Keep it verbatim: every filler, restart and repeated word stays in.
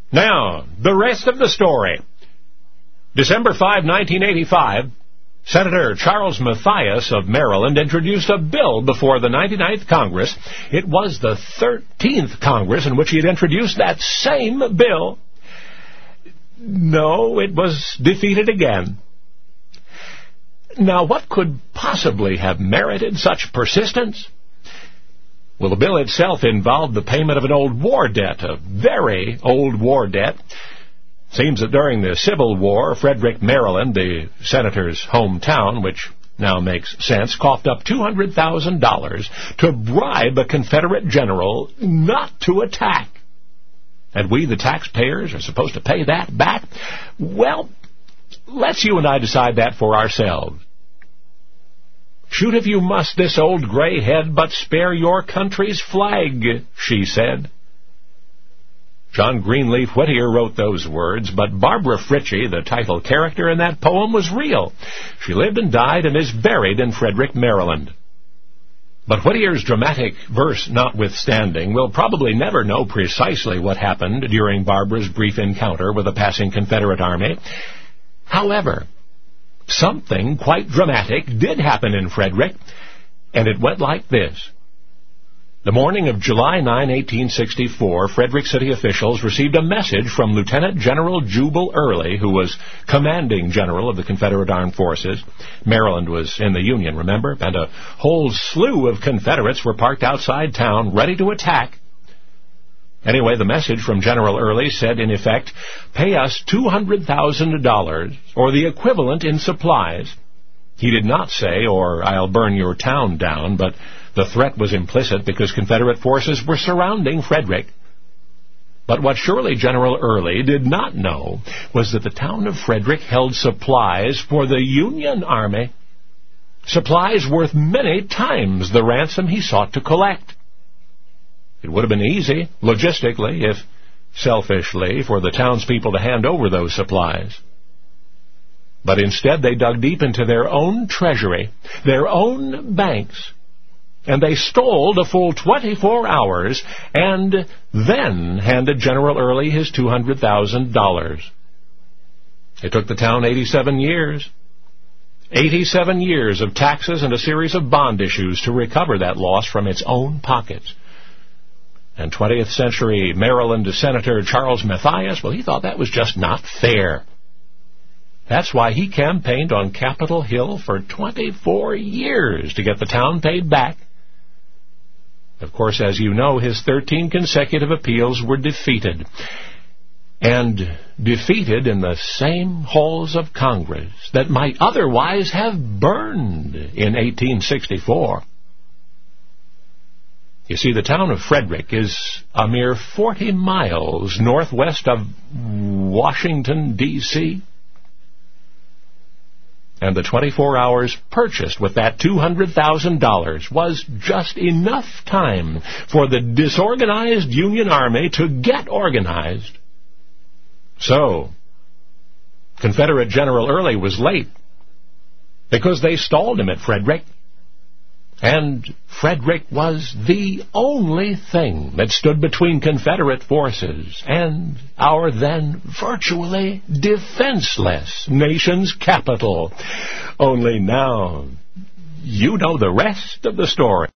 Now, the rest of the story. December fifth, nineteen eighty-five, Senator Charles Mathias of Maryland introduced a bill before the ninety-ninth Congress. It was the thirteenth Congress in which he had introduced that same bill. No, it was defeated again. Now, what could possibly have merited such persistence? Well, the bill itself involved the payment of an old war debt, a very old war debt. Seems that during the Civil War, Frederick, Maryland, the senator's hometown, which now makes sense, coughed up two hundred thousand dollars to bribe a Confederate general not to attack. And we, the taxpayers, are supposed to pay that back? Well, let's you and I decide that for ourselves. Shoot if you must this old gray head, but spare your country's flag, she said. John Greenleaf Whittier wrote those words, but Barbara Fritchie, the title character in that poem, was real. She lived and died and is buried in Frederick, Maryland. But Whittier's dramatic verse notwithstanding, we'll probably never know precisely what happened during Barbara's brief encounter with a passing Confederate army. However, something quite dramatic did happen in Frederick, and it went like this. The morning of July ninth, eighteen sixty-four, Frederick city officials received a message from Lieutenant General Jubal Early, who was commanding general of the Confederate Armed Forces. Maryland was in the Union, remember? And a whole slew of Confederates were parked outside town, ready to attack. Anyway, the message from General Early said, in effect, pay us two hundred thousand dollars, or the equivalent in supplies. He did not say, or I'll burn your town down, but the threat was implicit because Confederate forces were surrounding Frederick. But what surely General Early did not know was that the town of Frederick held supplies for the Union Army, supplies worth many times the ransom he sought to collect. It would have been easy, logistically, if selfishly, for the townspeople to hand over those supplies. But instead they dug deep into their own treasury, their own banks, and they stole the full twenty-four hours and then handed General Early his two hundred thousand dollars. It took the town eighty-seven years. eighty-seven years of taxes and a series of bond issues to recover that loss from its own pockets. And twentieth century Maryland Senator Charles Mathias, well, he thought that was just not fair. That's why he campaigned on Capitol Hill for twenty-four years to get the town paid back. Of course, as you know, his thirteen consecutive appeals were defeated. And defeated in the same halls of Congress that might otherwise have burned in eighteen sixty-four. You see, the town of Frederick is a mere forty miles northwest of Washington, D C, and the twenty-four hours purchased with that two hundred thousand dollars was just enough time for the disorganized Union Army to get organized. So, Confederate General Early was late because they stalled him at Frederick. And Frederick was the only thing that stood between Confederate forces and our then virtually defenseless nation's capital. Only now, you know the rest of the story.